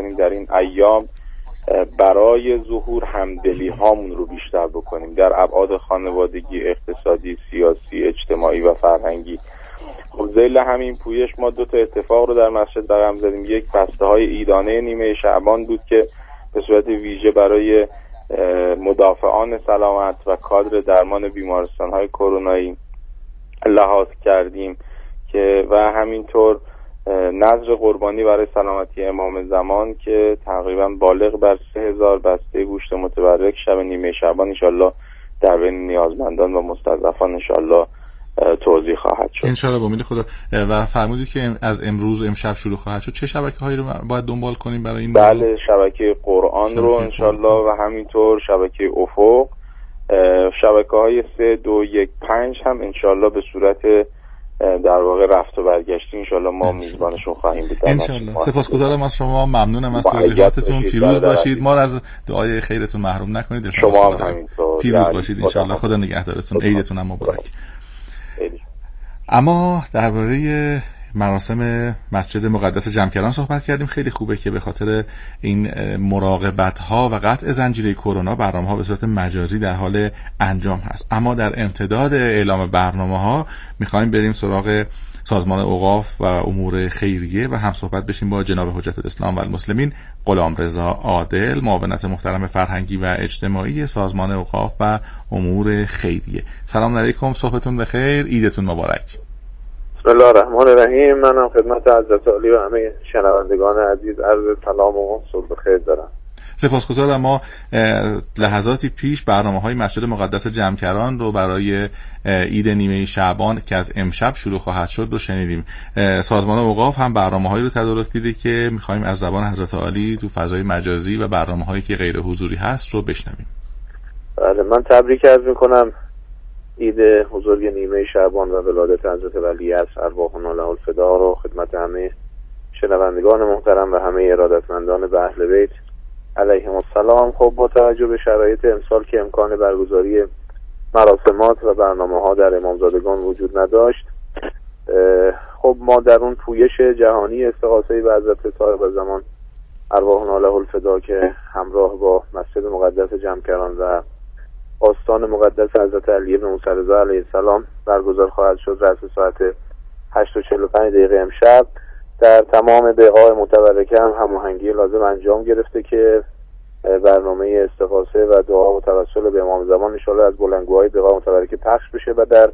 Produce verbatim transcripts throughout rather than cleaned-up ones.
بکنیم در این ایام برای ظهور همدلی هامون رو بیشتر بکنیم در ابعاد خانوادگی، اقتصادی، سیاسی، اجتماعی و فرهنگی. خب ذیل همین پویش ما دو تا اتفاق رو در مسجد رقم زدیم. یک بسته های عیدانه نیمه شعبان بود که به صورت ویژه برای مدافعان سلامت و کادر درمان بیمارستان های کرونایی لحاظ کردیم که و همینطور نذر قربانی برای سلامتی امام زمان که تقریبا بالغ بر سه هزار بسته گوشت متبرک شب نیمه شعبان انشالله در بین نیازمندان و مستضعفان انشالله توزیع خواهد شد انشالله با امید خدا. و فرمودید که از امروز امشب شروع خواهد شد. چه شبکه‌هایی رو باید دنبال کنیم برای این؟ بله شبکه قرآن شبکه رو انشالله و همینطور شبکه افق، شبکه‌های سه دو یک پنج هم انشالله به صورت در واقع رفت و برگشتی انشالله ما میزبانشون خواهیم بود. انشالله. سپاسگزارم از شما، ممنونم از توضیحاتتون. پیروز باشید، ما از دعای خیرتون محروم نکنید. شما هم همینطور. پیروز باشید انشالله. خدا نگهدارتون. عیدتون هم مبارک. اما درباره مراسم مسجد مقدس جمکران صحبت کردیم. خیلی خوبه که به خاطر این مراقبت ها و قطع زنجیره کرونا برنامه ها به صورت مجازی در حال انجام هست. اما در امتداد اعلام برنامه ها میخوایم بریم سراغ سازمان اوقاف و امور خیریه و هم صحبت بشیم با جناب حجت الاسلام و المسلمین غلامرضا عادل، معاونت محترم فرهنگی و اجتماعی سازمان اوقاف و امور خیریه. سلام علیکم، صبحتون بخیر، عیدتون مبارک. بسم الله الرحمن الرحیم. منم خدمت حضرت عالی و همه شنوندگان عزیز عرض سلام و صبح بخیر دارم. سپاسگزارم. ما لحظاتی پیش برنامه‌های مسجد مقدس جمکران رو برای عید نیمه شعبان که از امشب شروع خواهد شد رو شنیدیم. سازمان اوقاف هم برنامه‌هایی رو تدارک دیده که می‌خوایم از زبان حضرت عالی تو فضای مجازی و برنامه‌هایی که غیر حضوری هست رو بشنویم. بله، من تبریک عرض می‌کنم عید بزرگ نیمه شعبان و ولادت حضرت ولیعصر ارواحنا له الفدا رو خدمت همه شنوندگان محترم و همه ارادتمندان به اهل بیت علیهم السلام. خب با توجه به شرایط امسال که امکان برگزاری مراسمات و برنامه‌ها در امامزادگان وجود نداشت، خب ما در اون پویش جهانی استغاثه به حضرت صاحب زمان ارواحنا له الفدا که همراه با مسجد مقدس جمکران و آستان مقدس حضرت علی بن موسی رضا علیه السلام برگزار خواهد شد رأس ساعت هشت و چهل و پنج دقیقه امشب. در تمام بقاع متبرکه هم هماهنگی لازم انجام گرفته که برنامه استغاثه و دعا و توسل به امام زمان ان شاءالله از بلندگوهای بقاع متبرکه پخش بشه و در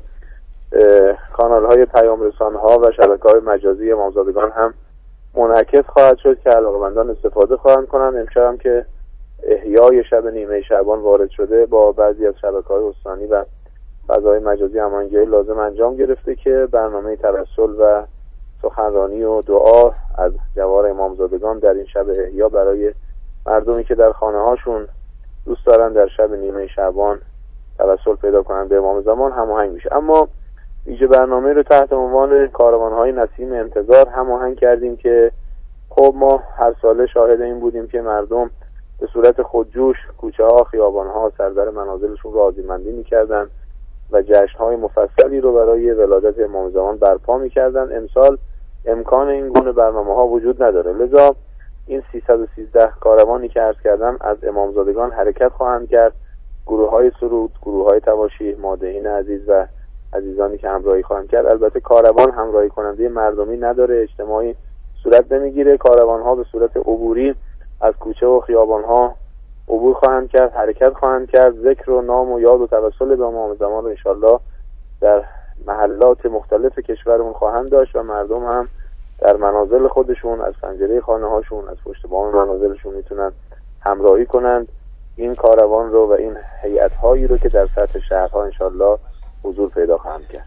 کانال های پیام رسان ها و شبکه های مجازی امامزادگان هم منعکس خواهد شد که علاقه‌مندان استفاده خواهند کنند. امشب هم که احیای شب نیمه شعبان وارد شده، با بعضی از شبکه‌های استانی و فضای مجازی هماهنگی لازم انجام گرفته که برنامه توسل و سخنرانی و دعا از جوار امامزادگان در این شب احیا برای مردمی که در خانه هاشون دوست دارن در شب نیمه شعبان توسل پیدا کنند به امام زمان هماهنگ میشه. اما ویژه برنامه رو تحت عنوان کاروان‌های نسیم انتظار هماهنگ کردیم که خب ما هر ساله شاهد این بودیم که مردم به صورت خودجوش کوچه ها، خیابان ها، سردر منازلشون رو آذیمندی میکردن و جشن های مفصلی رو برای ولادت امام زمان برپا میکردن. امسال امکان این گونه برنامه ها وجود نداره، لذا این سیصد و سیزده کاروانی که عرض کردم از امامزادگان حرکت خواهند کرد. گروه های سرود، گروه های تواشیح، مادحین عزیز و عزیزانی که همراهی خواهند کرد. البته کاروان همراهی کننده مردمی نداره، اجتماعی صورت نمیگیره. کاروان ها به صورت عبوری از کوچه و خیابان ها عبور خواهند کرد، حرکت خواهند کرد. ذکر و نام و یاد و توسل به امام زمان رو انشالله در محلات مختلف کشورمون خواهند داشت و مردم هم در منازل خودشون از پنجره خانه هاشون، از پشت بام منازلشون میتونن همراهی کنند این کاروان رو و این هیئت هایی رو که در سطح شهرها انشالله حضور پیدا خواهند کرد.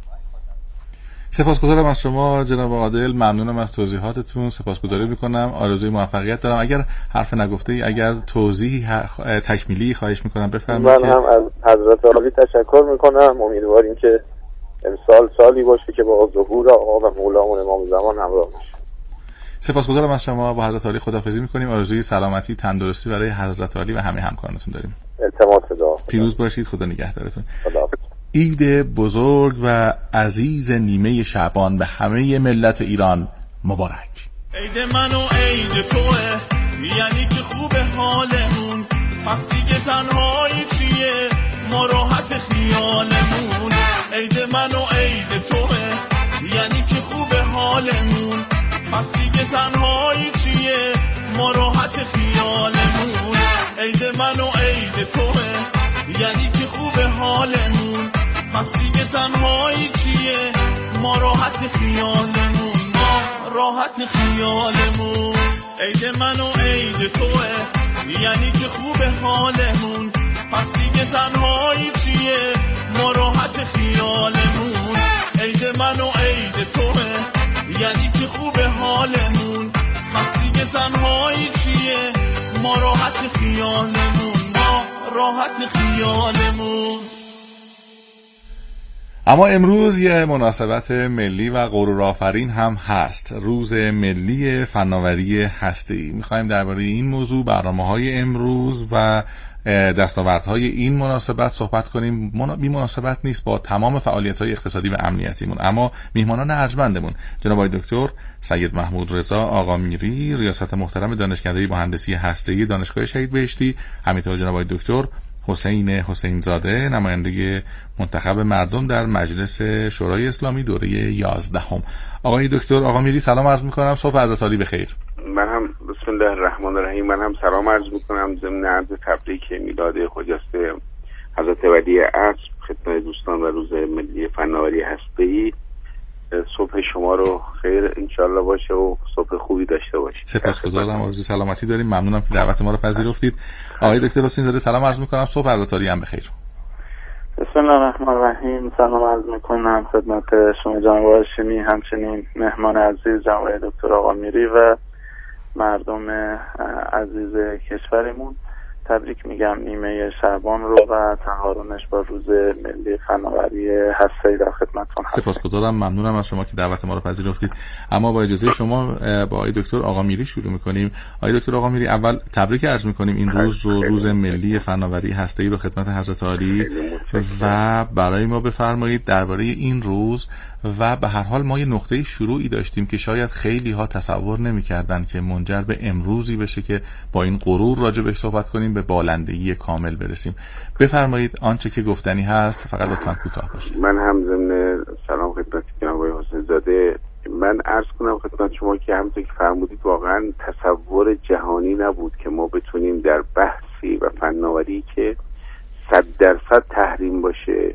سپاسگزارم از شما جناب عادل، ممنونم از توضیحاتتون، سپاسگزاری میکنم، آرزوی موفقیت دارم. اگر حرف نگفته ای، اگر توضیح تکمیلی خواهش میکنم بفرمایید. من هم از حضرت عالی تشکر میکنم، امیدواریم که امسال سالی باشه که با ظهور آقا و مولامون امام زمان همراه باشه. سپاسگزارم از شما، با حضرت عالی خداحافظی میکنیم، آرزوی سلامتی تندرستی برای حضرت عالی و همه همکارانتون داریم. التماس دعا. پیروز باشید، خدا نگهدارتون. خدا. عید بزرگ و عزیز نیمه شعبان به همه ملت ایران مبارک. عید من و عید توه، حالمون، پس دیگه تنهایی چیه ما راحت خیالمون. عید من و عید توه یعنی که خوب حالمون، پس دیگه تنهایی چیه ما راحت خیالمون، ما راحت خیالمون. عید من و عید توه یعنی که خوب حالمون، پس دیگه تنهایی چیه ما راحت خیالمون. عید من و عید توه یعنی که خوب حالمون، پس دیگه تنهایی چیه ما راحت خیالمون، ما راحت خیالمون. اما امروز یه مناسبت ملی و غرورآفرین هم هست، روز ملی فناوری هسته‌ای. می‌خوایم درباره این موضوع، برنامه‌های امروز و دستاوردهای این مناسبت صحبت کنیم. بی مناسبت نیست با تمام فعالیت‌های اقتصادی و امنیتیمون. اما میهمانان ارجمندمون جناب آقای دکتر سید محمود رضا آقامیری، ریاست محترم دانشکده مهندسی هسته‌ای دانشگاه شهید بهشتی، همینطور جناب آقای دکتر حسین حسین زاده، نماینده منتخب مردم در مجلس شورای اسلامی دوره یازدهم. آقای دکتر آقامیری سلام عرض می‌کنم، صبح عرض سالی بخیر. من هم بسم الله الرحمن الرحیم، من هم سلام عرض می‌کنم ضمن عرض تبریک میلاد خجسته حضرت ولی عصر خدمت دوستان و روز ملی فناوری هسته‌ای. صبح شما رو خیر انشالله باشه و صبح خوبی داشته باشید. سپاسگزارم، آرزوی سلامتی داریم. ممنونم که دعوت ما رو پذیرفتید. آقای دکتر حسین زاده سلام عرض می‌کنم، صبح عرض سالی هم بخیر. بسم الله الرحمن الرحیم، سلام عرض میکنم خدمت شما جناب هاشمی، همچنین مهمان عزیز جناب دکتر آقامیری و مردم عزیز کشورمون. تبریک میگم نیمه شعبان رو و تقارنش با روز ملی فناوری هسته‌ای در خدمتتون هستم. سپاسگزارم، ممنونم از شما که دعوت ما رو پذیرفتید. اما با اجازه شما با آقای دکتر آقامیری شروع میکنیم. آقای دکتر آقامیری، اول تبریک عرض میکنیم این روز رو، روز ملی فناوری هسته‌ای رو خدمت حضرت عالی، و برای ما بفرمایید درباره این روز و به هر حال ما یه نقطه شروعی داشتیم که شاید خیلی ها تصور نمی‌کردن که منجر به امروزی بشه که با این غرور راجع بهش صحبت کنیم، به بالندگی کامل برسیم. بفرمایید آنچه که گفتنی هست، فقط لطفاً کوتاه باشه. من هم ضمن سلام خدمت جناب حسین زاده من عرض کنم خدمت شما که همونطور که فرمودید واقعاً تصور جهانی نبود که ما بتونیم در بحثی و فناوری که صد درصد تحریم باشه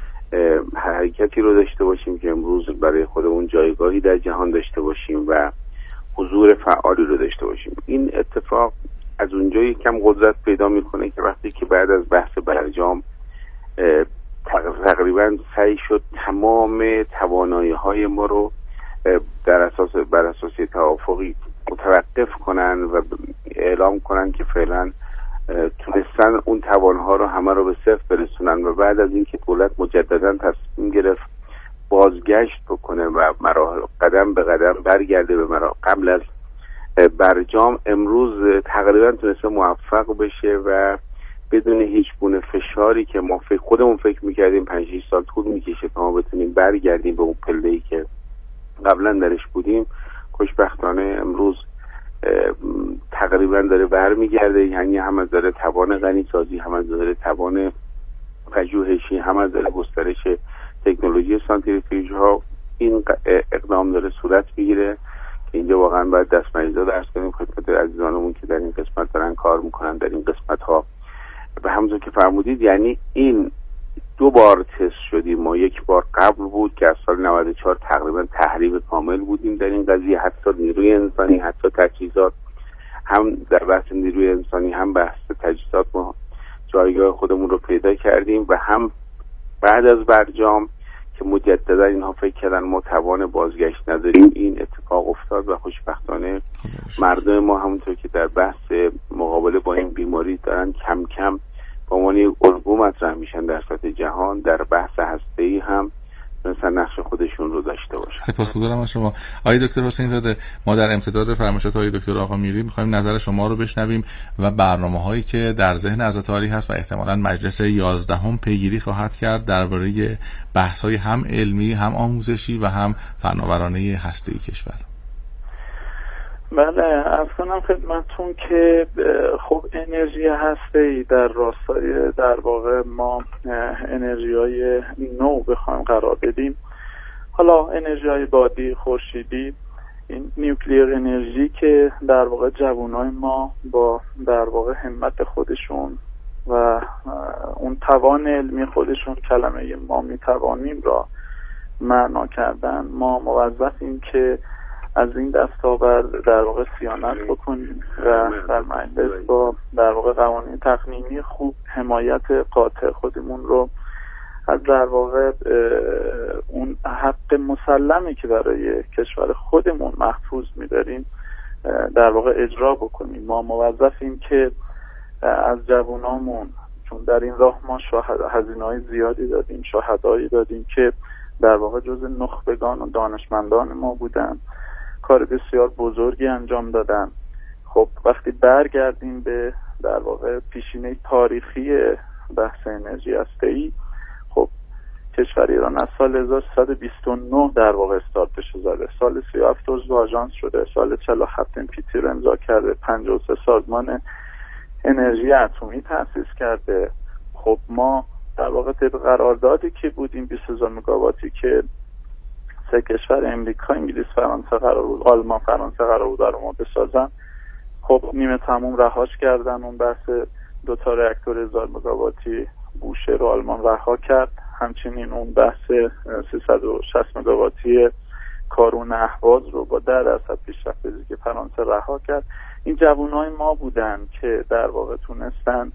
حرکتی رو داشته باشیم که امروز برای خودمون جایگاهی در جهان داشته باشیم و حضور فعالی رو داشته باشیم. این اتفاق از اونجایی کم قدرت پیدا میکنه که وقتی که بعد از بحث برجام تقریبا سعی شد تمام توانایی های ما رو در اساس بر اساس توافقی متوقف کنن و اعلام کنن که فعلا تونستن اون توانها رو همه رو به صفر برسونن، و بعد از اینکه دولت مجددا تصمیم گرفت بازگشت بکنه و مراحل قدم به قدم برگرده به مراحل قبل از برجام، امروز تقریبا تونسته موفق بشه و بدون هیچ گونه فشاری که ما فکر خودمون فکر میکردیم پنج شش سال طول میکشه تا ما بتونیم برگردیم به اون پله‌ای که قبلا درش بودیم، خوشبختانه امروز تقریبا داره برمیگرده. یعنی هم از داره توان غنی سازی، هم از داره توان پژوهشی، هم از داره گسترش تکنولوژی سانتریفیوژ ها این اقدام داره صورت میگیره که اینجا واقعا باید دست مریضا درس کنیم خدمت عزیزانمون که در این قسمت دارن کار میکنن در این قسمت ها. و همونطور که فرمودید یعنی این دو بار تست شدیم. ما یک بار قبل بود که از سال نود و چهار تقریبا تحریم کامل بودیم در این قضیه، حتی نیروی انسانی، حتی تجهیزات، هم در بحث نیروی انسانی هم بحث تجهیزات ما جایگاه خودمون رو پیدا کردیم، و هم بعد از برجام که مجددا اینها فکر کردن ما توان بازگشت نداریم این اتفاق افتاد و خوشبختانه مردم ما همونطور که در بحث مقابله با این بیماری دارن کم کم به عنوان یک الگو مطرح میشن در سطح جهان، در بحث هسته‌ای هم مثلا نقش خودشون رو داشته باشن. سپاسگزارم از شما. آقای دکتر حسین زاده، ما در امتداد فرمایشات آقای دکتر آقامیری می‌خوایم نظر شما رو بشنویم و برنامه‌هایی که در ذهن حضرت عالی هست و احتمالاً مجلس یازدهم پیگیری خواهد کرد درباره بحث‌های هم علمی، هم آموزشی و هم فناورانه هسته‌ای کشور. بله، عرض کنم خدمتتون که خب انرژی هسته‌ای در راستای در واقع ما انرژی‌های نو بخوایم قرار بدیم، حالا انرژی های بادی، خورشیدی، این نیوکلیر انرژی که در واقع جوانای ما با در واقع همت خودشون و اون توان علمی خودشون کلمه ما میتوانیم را معنا کردن، ما موظفیم که از این دستاورد در واقع صیانت بکنیم و در مجلس با در واقع قوانین تقنینی خوب حمایت قاطع خودمون رو از در واقع اون حق مسلمی که برای کشور خودمون محفوظ می‌داریم در واقع اجرا بکنیم. ما موظفیم که از جوانامون، چون در این راه ما هزینه‌های زیادی دادیم، شهدایی دادیم که در واقع جز نخبگان و دانشمندان ما بودن، کار بسیار بزرگی انجام دادن. خب وقتی برگردیم به در واقع پیشینه تاریخی بحث انرژی هسته‌ای، خب کشور ایران از سال هزار و سیصد و بیست و نه در واقع استارتش زده، سال سی و هفت عضو آژانس شده، سال چهل و هفت ام پی تی رو امضا کرده، پنجاه و سه سازمان انرژی اتمی تأسیس کرده. خب ما در واقع طبق قراردادی که بودیم بیست هزار مگاواتی که سه کشور امریکا، انگلیس، فرانسه قرار بود، آلمان، فرانسه قرار بود رو ما بسازن، خب نیمه تموم رهاش کردن. اون بحث دو تا راکتور هزار مگاواتی بوشه رو آلمان رها کرد، همچنین اون بحث سیصد و شصت مگاواتی کارون اهواز رو با ده درصد پیشرفت فیزیک فرانسه رها کرد. این جوانای ما بودن که در واقع تونستن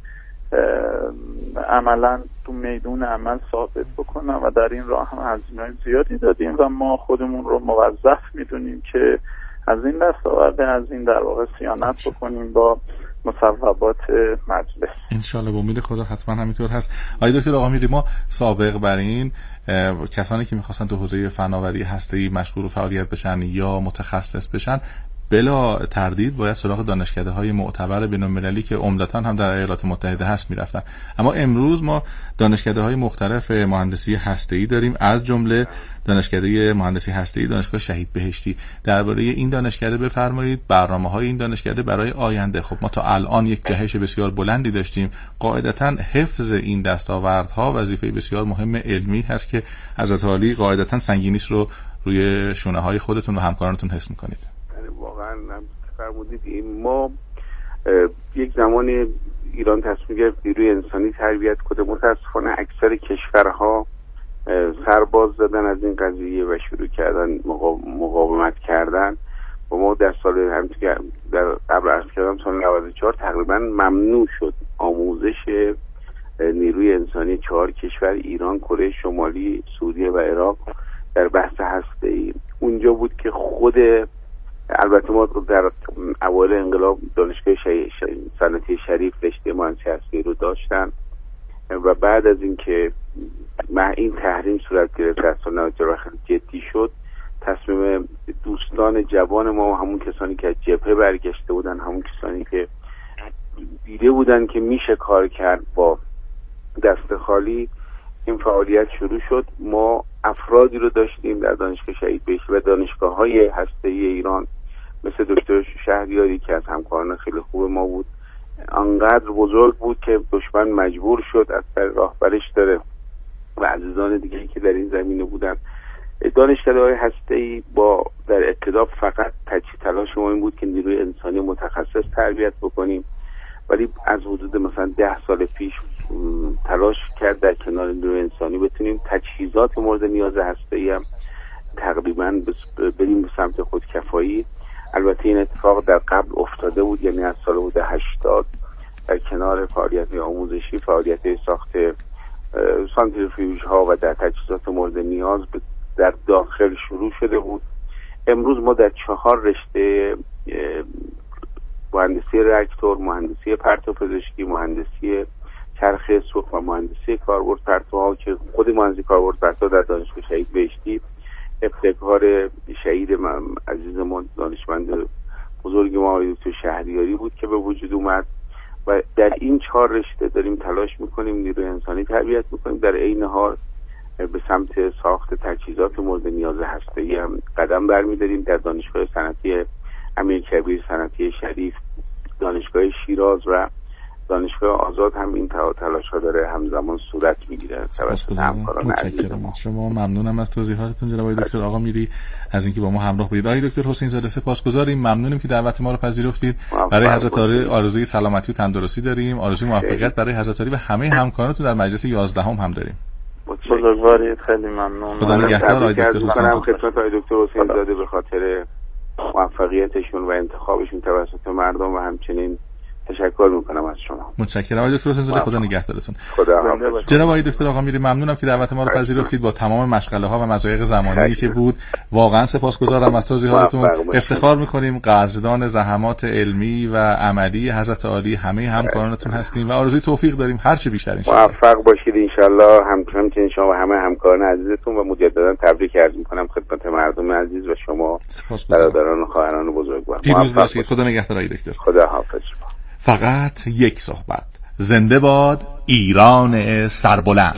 عملا تو میدون عمل ثابت بکنن و در این راه هم هزینه‌های زیادی دادیم و ما خودمون رو موظف میدونیم که از این دستاورد از این در واقع صیانت بکنیم با مصوبات مجلس. انشالله به امید خدا حتما همینطور هست. آقای دکتر آقامیری، ما سابق بر این کسانی که میخواستن تو حوزه فناوری هسته‌ای مشغول و فعالیت بشن یا متخصص بشن بلا تردید باید سراغ دانشکده های معتبر بین‌المللی که عمدتاً هم در ایالات متحده هست میرفتن. اما امروز ما دانشکده های مختلف مهندسی هسته‌ای داریم، از جمله دانشکده مهندسی هسته‌ای دانشگاه شهید بهشتی. درباره این دانشکده بفرمایید، برنامه‌های این دانشکده برای آینده. خب ما تا الان یک جهش بسیار بلندی داشتیم، قاعدتاً حفظ این دستاوردها وظیفه بسیار مهم علمی هست که حضرت عالی قاعدتاً سنگینیش رو روی شونه‌های خودتون و همکارانتون حس می‌کنید. واقعا فرمودید ما یک زمان ایران تصمیم گرفت نیروی انسانی تربیت کنه. متاسفانه اکثر کشورها سرباز زدن از این قضیه و شروع کردن مقاومت کردن و ما در سال همینطور که در قبل عرض کردم سال نود و چهار تقریبا ممنوع شد آموزش نیروی انسانی چهار کشور، ایران، کره شمالی، سوریه و عراق، در بحث هسته‌ای. اونجا بود که خود البته ما در اوایل انقلاب دانشگاه صنعتی شریف رشته مهندسی هسته‌ای رو داشتن و بعد از اینکه این تحریم صورت گرفت در سال نود و چهار خیلی جدی شد، تصمیم دوستان جوان ما و همون کسانی که از جبهه برگشته بودن، همون کسانی که دیده بودن که میشه کار کرد با دست خالی، این فعالیت شروع شد. ما افرادی رو داشتیم در دانشگاه شهید بهشتی و دانشگاه‌های هسته‌ای ایران مثل دکتر شهریاری که از همکاران خیلی خوب ما بود، انقدر بزرگ بود که دشمن مجبور شد از طریق راهبرش داره و عزیزان دیگه‌ای که در این زمینه بودن. دانشکده‌های هسته‌ای با در ابتدا فقط تجهیز تلاش ما این بود که نیروی انسانی متخصص تربیت بکنیم، ولی از حدود مثلا ده سال پیش تلاش کرد در کنار نیروی انسانی بتونیم تجهیزات مورد نیاز هسته‌ای هم تقریبا بریم به سمت خودکفایی. البته این اتفاق در قبل افتاده بود، یعنی از سال حدود هشتاد در کنار فعالیت آموزشی فعالیت ساخت سانتریفیوژ ها و در تجهیزات مورد نیاز در داخل شروع شده بود. امروز ما در چهار رشته مهندسی راکتور، مهندسی پرتوپزشکی، مهندسی چرخه سوخت و مهندسی کاربرد پرتوها که خود مهندسی کاربرد پرتو در دانشگاه شهید بهشتی ابتکار شهید عزیز ما دانشمند بزرگ ما دکتر شهریاری بود که به وجود اومد و در این چهار رشته داریم تلاش میکنیم نیروی انسانی تربیت میکنیم، در عین حال به سمت ساخت تجهیزات مورد نیاز هسته‌ای هم قدم برمی‌داریم. در دانشگاه صنعتی امیرکبیر، صنعتی شریف، دانشگاه شیراز و دانشگاه آزاد هم این تلاش‌ها داره همزمان صورت میگیره توسط همکاران عزیز ما. شما ممنونم از توضیحاتتون جناب آقای دکتر آقا میری، از اینکه با ما همراه بودید. آقای دکتر حسین زاده سپاسگزاریم، ممنونیم که دعوت ما رو پذیرفتید. برای حضرت عالی آرزوی سلامتی و تندرستی داریم، آرزوی موفقیت برای حضرت عالی و همه همکارانتون در مجلس یازدهم هم داریم. بزرگوارید، خیلی ممنون. خدا نگهدار آقای دکتر حسین زاده. خدمت آقای دکتر حسین زاده به خاطر موفقیتشون و انتخابشون توسط مردم و همچنین تشکر میکنم از شما. متشکرم آقای دکتر حسین زاده، خدا نگهدارتون. خدا جناب آقای دکتر آقا میری، ممنونم که دعوت ما رو پذیرفتید. با تمام مشغله ها و مضایق زمانی که بود واقعا سپاسگزارم از توضیحاتتون. افتخار میکنیم قدردان زحمات علمی و عملی حضرت عالی همه همکارانتون هستیم و آرزوی توفیق داریم هر چه بیشتر ان شاء الله. موفق باشید ان شاء الله. همچنین شما و همه همکاران عزیزتون و مجددا تبریک عرض میکنم خدمت مردم عزیز و شما برادران و خواهران بزرگوار. پیروز باشید. خدا نگهدار آقای دکتر. خدا حافظ. فقط یک صحبت. زنده باد ایران سربلند.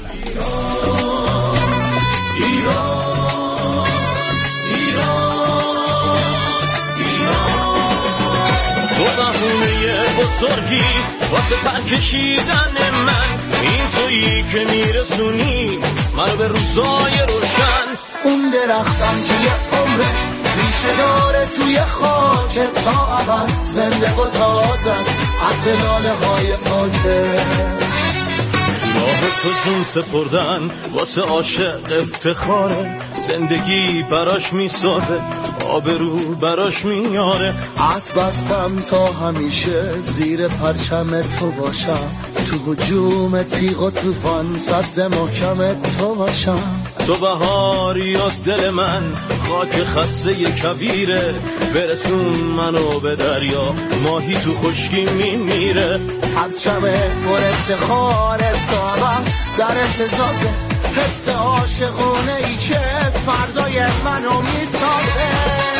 تو بهونه بزرگی واسه پر کشیدن من، این تویی که میرسونی منو به روزای روشن. اون درختم که یه عمره ریشه داره توی خاک تا ابد، زنده و تازه است عطر لاله های پاکه. راه تو جون سپردن واسه عاشق افتخاره، زندگی براش میسازه آبرو براش میاره. عط بستم تا همیشه زیر پرچم تو باشم، تو هجوم تیغ و توفان صد محکم تو باشم. تو بهاری و دل من خاک خسته کبیره، برسون منو به دریا ماهی تو خشکی میمیره. پرچم پر افتخار تا من در اهتزازه، حس عاشقونه ای که فردای منو میسازه.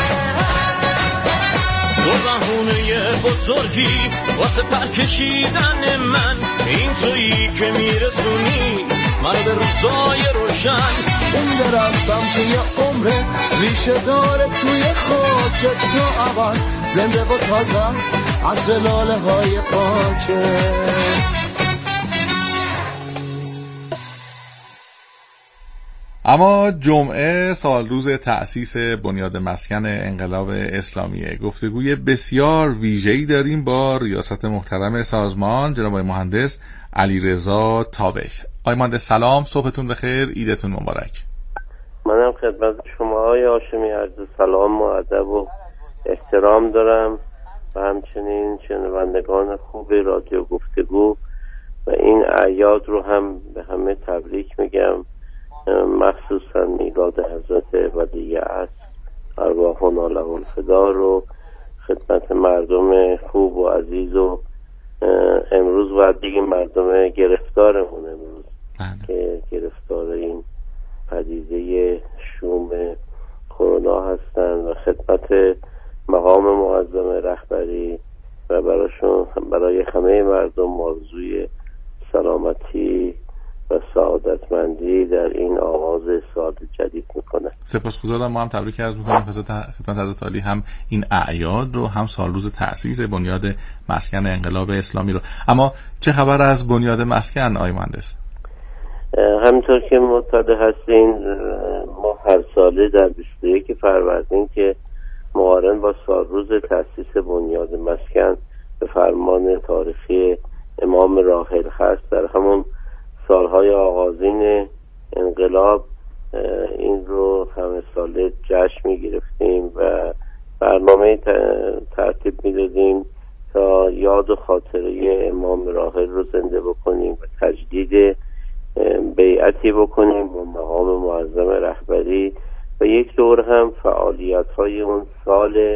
تو بهونه بزرگی واسه پر کشیدن من، این تویی که میرسونی منو به روزای روشن. اون درختم که یه عمره ریشه داره توی خاک تو ابد، زنده و تازه است عطر لاله های پاکه. اما جمعه سال روز تأسیس بنیاد مسکن انقلاب اسلامیه. گفتگوی بسیار ویژه‌ای داریم با ریاست محترم سازمان جناب مهندس علیرضا تابش. آقای مهندس سلام، صبحتون بخیر، عیدتون مبارک. منم خدمت شما آقای هاشمی عرض سلام و ادب و احترام دارم و همچنین شنوندگان خوب رادیو گفتگو و این اعیاد رو هم به همه تبریک میگم، مخصوصا میلاد حضرت ودیعت ارواحنا له الفدا رو خدمت مردم خوب و عزیز و امروز باید بگیم مردم گرفتارمون امروز بله. که گرفتار این پدیده شوم کرونا هستن و خدمت مقام معظم رهبری و براشون برای همه مردم آرزوی سلامتی و سعادتمندی در این آغاز سال جدید میکنه. سپاسگزارم. ما هم تبریک عرض میکنم خدمت حضرت عالی هم این اعیاد رو، هم سال روز تأسیس بنیاد مسکن انقلاب اسلامی رو. اما چه خبر از بنیاد مسکن آقای مهندس؟ همینطور که مطلع هستین ما هر ساله در بیست و یک فروردین که مقارن با سال روز تأسیس بنیاد مسکن به فرمان تاریخی امام راحل هست، در همون سالهای آغازین انقلاب این رو همه ساله جشن می گرفتیم و برنامه ترتیب می دادیم تا یاد و خاطره امام راحل رو زنده بکنیم و تجدید بیعتی بکنیم با مقام معظم رهبری و یک دور هم فعالیت های اون سال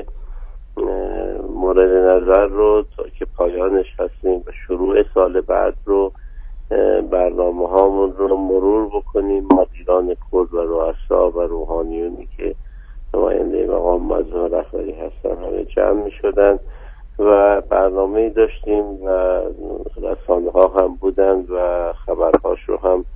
مورد نظر رو تا که پایانش هستیم و شروع سال بعد رو برنامه هامون رو مرور بکنیم. مدیران کل و رؤسا و روحانیونی که نماینده مقام معظم رهبری هستن همه جمع می شدن و برنامه داشتیم و رسانه ها هم بودن و خبرهاش رو هم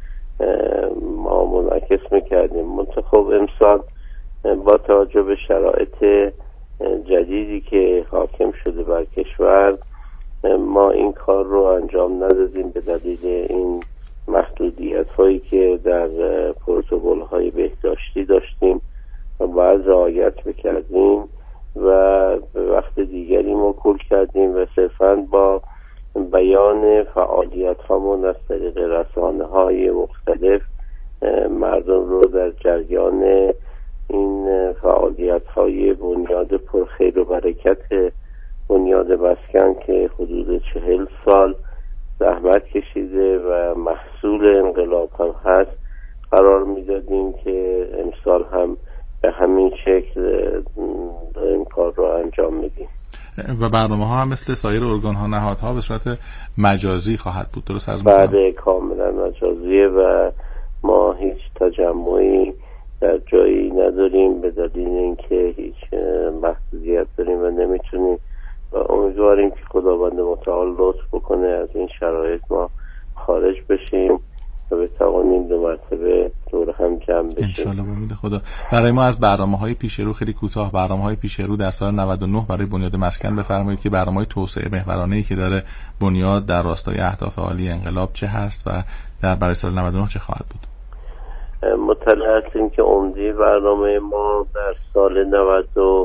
ما منعکس می کردیم. منتخب امسال با توجه به شرایط جدیدی که حاکم شده بر کشور ما این کار رو انجام ندادیم به دلیل این محدودیت هایی که در پروتکل های بهداشتی داشتیم و باید رعایت بکردیم و به وقت دیگری موکول کردیم و صرفاً با بیان فعالیت هامون از طریق رسانه های مختلف مردم رو در جریان این فعالیت های بنیاد پرخیر و برکت بنیاد مسکن که حدود چهل سال زحمت کشیده و محصول انقلاب هم هست قرار میدادیم که امسال هم به همین شکل این کار رو انجام میدیم و برنامه ها هم مثل سایر ارگان ها نهادها به صورت مجازی خواهد بود، درست از بعد کاملا مجازیه و ما هیچ تجمعی در جایی نداریم به دلیل اینکه هیچ محدودیت داریم و نمیتونیم و امیدواریم که خداوند متعال لطف بکنه از این شرایط ما خارج بشیم و بتوانیم دو مرتبه دور هم جمع بشیم انشالله به امید خدا. برای ما از برنامه‌های پیش رو خیلی کوتاه، برنامه‌های پیش رو در سال نود و نه برای بنیاد مسکن بفرمایید که برنامه‌های توسعه محورانه‌ای که داره بنیاد در راستای اهداف عالی انقلاب چه هست و در برای سال نود و نه چه خواهد بود. مطلع هستیم که عمده برنامه ما در سال نود و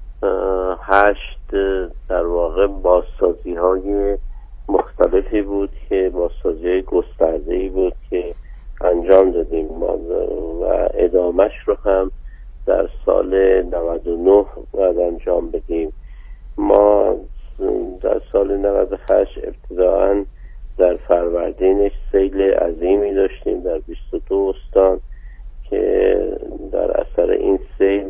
هشت در واقع بازسازی های مختلفی بود که بازسازی های گسترده‌ای بود که انجام دادیم و ادامهش رو هم در سال نود و نه باید انجام بدیم. ما در سال نود و هشت ابتداعاً در فروردینش سیل عظیمی داشتیم در بیست و دو استان که در اثر این سیل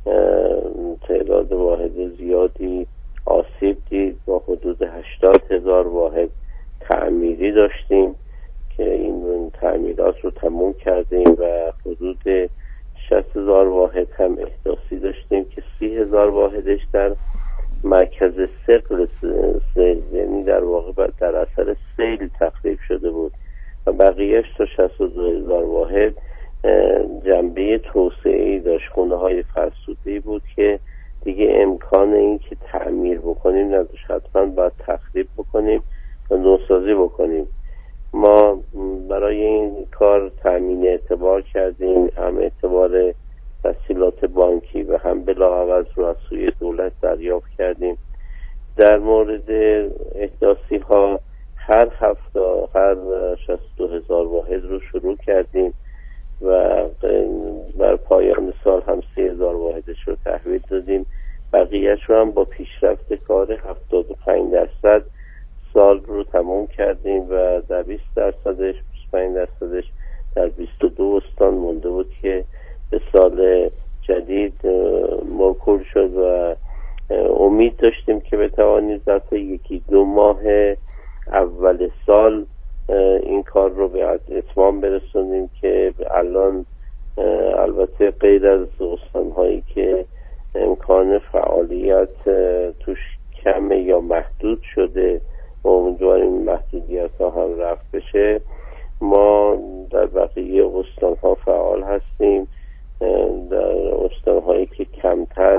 تعداد واحد زیادی آسیب دید. با حدود هشتاد هزار واحد تعمیری داشتیم که این تعمیرات رو تموم کردیم و حدود شصت هزار واحد هم احداثی داشتیم که سی هزار واحدش در مرکز ثقل سیل، یعنی در واقع در اثر سیل تخریب شده بود و بقیهش تا شصت و دو هزار واحد جنبه توسعه‌ای داشت. خونه های فرسوده‌ای بود که دیگه امکان این که تعمیر بکنیم نداشت، حتما باید تخریب بکنیم و نوسازی بکنیم. ما برای این کار تامین اعتبار کردیم، هم اعتبار تسهیلات بانکی و هم بلاعوض رو از سوی دولت دریافت کردیم. در مورد احداثی ها هر هفته هر شصت و دو هزار واحد رو شروع کردیم و بر پایان سال هم سی هزار واحدش رو تحویل دادیم. بقیهش رو هم با پیشرفت کار هفتاد و پنج درصد سال رو تمام کردیم و در بیست درصدش بیست و پنج درصدش در بیست و دو استان مونده بود که به سال جدید موکول شد و امید داشتیم که بتوانیم در یکی دو ماه اول سال این کار رو به اتمام برسونیم که الان البته غیر از استان‌هایی که امکان فعالیت توش کمه یا محدود شده و امیدواریم محدودیت ها هم رفت بشه، ما در بقیه استان‌ها فعال هستیم. در استان‌هایی که کمتر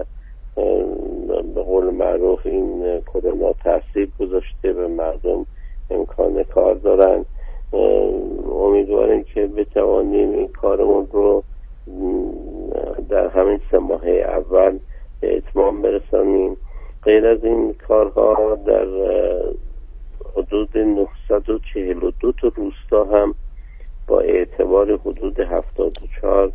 به قول معروف این کرونا تاثیر گذاشته و مردم امکان کار دارن، امیدواریم که بتوانیم این کارمون رو در همین سه ماه اول به اتمام برسانیم. غیر از این کارها در حدود نهصد و چهل و دو تا روستا هم با اعتبار حدود هفتاد و چهار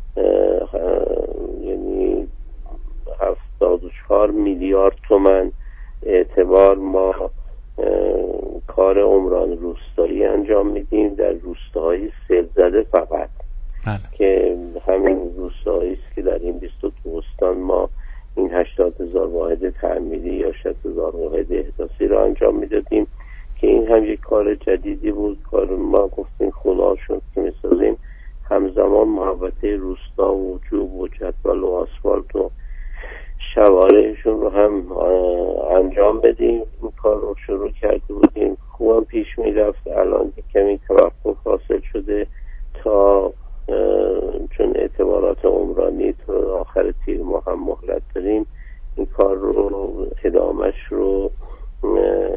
یعنی هفتاد و چهار میلیارد تومان اعتبار ما کار عمران روستایی انجام میدیم در روستاهای سیل زده فقط بله. که همین روستاهایی است که در این بیست و دو استان ما این هشتاد هزار واحد تعمیری یا شصت هزار واحد احداثی رو انجام میدادیم که این هم یک کار جدیدی بود. کار ما گفتیم خونه‌هاشون که میسازیم همزمان محوطه روستا و چوب و جدول و آسفالت و شوارعشون رو هم انجام بدیم. این کار رو شروع کرده بودیم، خوبم پیش میرفت. الان کمی توقف حاصل شده تا چون اعتبارات عمرانی تا آخر تیر ماه هم مهلت داریم این کار رو ادامهش رو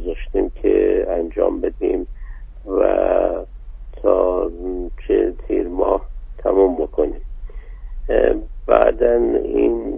گذاشتیم که انجام بدیم و تا چه تیر ماه تموم بکنیم. بعداً این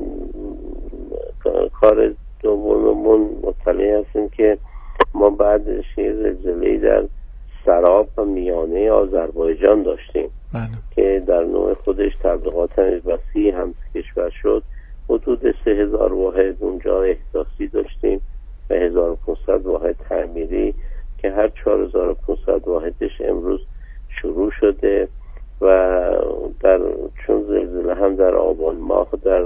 کار دوممون مطلع هستیم که ما بعدش یه زلزله‌ای در سراب و میانه آذربایجان داشتیم بله. که در نوع خودش تبلیغات وسیع هم کشور شد. حدود سه هزار واحد اونجا احداثی داشتیم و هزار و پانصد واحد تعمیری که هر چهار هزار و پانصد واحدش امروز شروع شده و در چون زلزله هم در آبان ماه در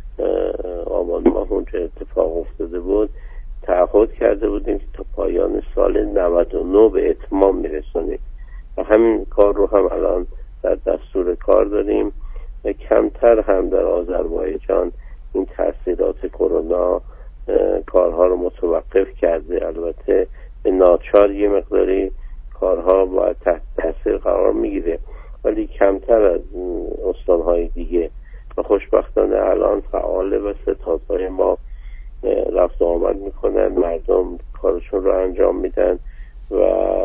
آبان ماه اونجا اتفاق افتاده بود، تعهد کرده بودیم که تا پایان سال نود و نه به اتمام میرسونیم و همین کار رو هم الان در دستور کار داریم و کمتر هم در آذربایجان این تاثیرات کرونا کارها رو متوقف کرده. البته به ناچار یه مقداری کارها باید تحت تاثیر قرار میگیره ولی کمتر از استانهای دیگه و خوشبختانه الان فعاله و ستادهای ما رفت و آمد میکنن، مردم کارشون رو انجام میدن و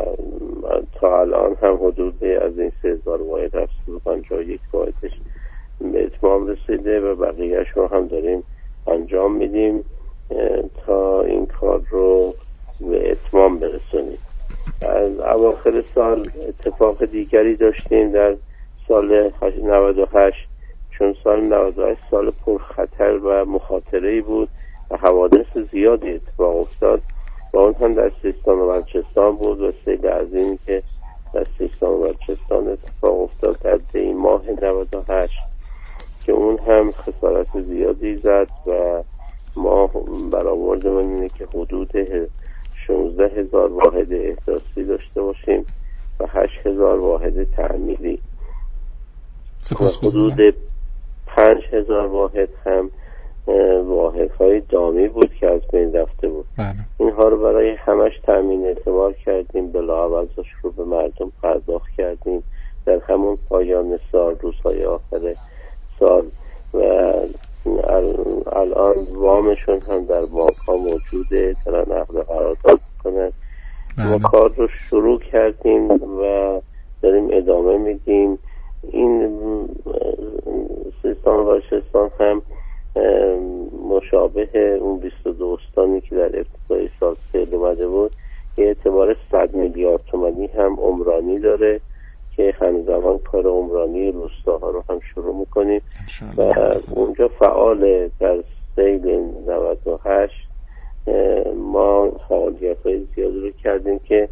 تا الان هم حدود از این سه هزار واحد هفتصد و پنجاه و یک واحدش به اتمام رسیده و بقیهش رو هم داریم انجام میدیم تا این کار رو به اتمام برسونیم. از اواخر سال اتفاق دیگری داشتیم در سال نود و هشت، چون سال نود و هشت سال پرخطر و مخاطره‌ای بود و حوادث زیادی اتفاق افتاد و اون هم در سیستان و بلوچستان بود و سیل عظیمی که در سیستان و بلوچستان اتفاق افتاد در دی ماه نود و هشت که اون هم خسارت زیادی زد و ما برآوردمون اینه که حدود شانزده هزار واحد احداثی داشته باشیم و هشت هزار واحد تعمیری و حدود پنج هزار واحد هم واحدهای دامی بود که از بین رفته بود. بله. اینها رو برای همش تامین اعتبار کردیم، بلاعوضش رو به مردم پرداخت کردیم در همون پایان سال، روزهای آخر سال و الان وامشون هم در بانک ها موجوده، دارن نقل قرارداد کنن. ما کار رو شروع کردیم و داریم ادامه میدیم. این سیستان و بلوچستان هم مشابه اون بیست و دو استانی که در ابتدای سال سیل اومده بود یه اعتبار صد میلیارد تومانی هم عمرانی داره که همزمان کار عمرانی روستاها رو هم شروع میکنیم و اونجا فعال در سیل نود و هشت ما فعالیت های زیادی رو کردیم که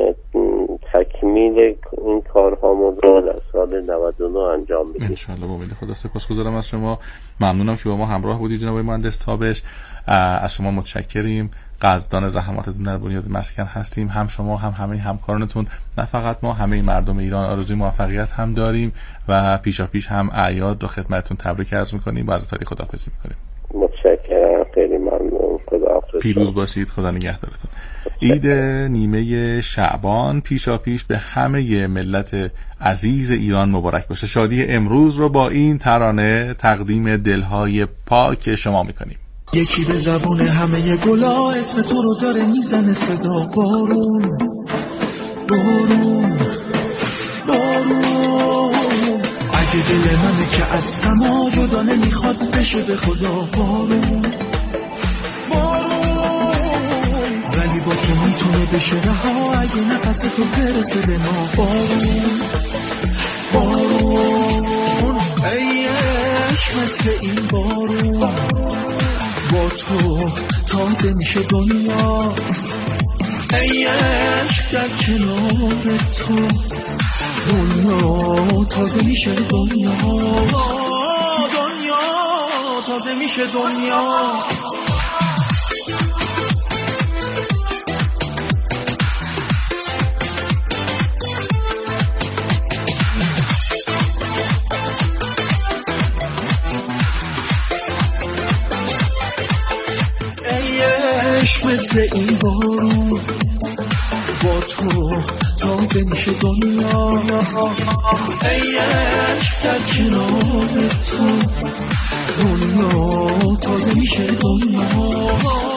تکمیل این کارهامون رو در سال نود و نه انجام بدیم انشالله. با امید خدا. سپاسگزارم از شما، ممنونم که با ما همراه بودید جناب مهندس تابش. از شما متشکریم، قدردان زحماتتون در بنیاد مسکن هستیم. هم شما هم همه همکارانتون، نه فقط ما، همه مردم ایران آرزوی موفقیت هم داریم و پیشا پیش هم اعیاد رو خدمتتون تبریک عرض می‌کنیم و از تاریخ خداحافظی می‌کنیم. متشکرم، خیلی ممنون. خداحافظ. پیروز باشید، خدا نگهدارتون. عید نیمه شعبان پیشا پیش به همه ملت عزیز ایران مبارک باشه. شادی امروز رو با این ترانه تقدیم دلهای پاک شما میکنیم. یکی به زبون همه گلا اسم تو رو داره میزنه صدا، بارون بارون بارون. اگه دل منه که از غما جدا نمیخواد بشه به خدا، بارون بارون. ولی با تو میتونه بشه رها اگه نفس تو برسه به ما، بارون بارون. ای عشق مثل این بارون، با تو تازه میشه دنیا. ای عشق در کنار تو دنیا تازه میشه دنیا، دنیا تازه میشه دنیا. مثل این بارون، با تو تازه میشه دنیا. ای عشق در کنار تو دنیا تازه میشه دنیا.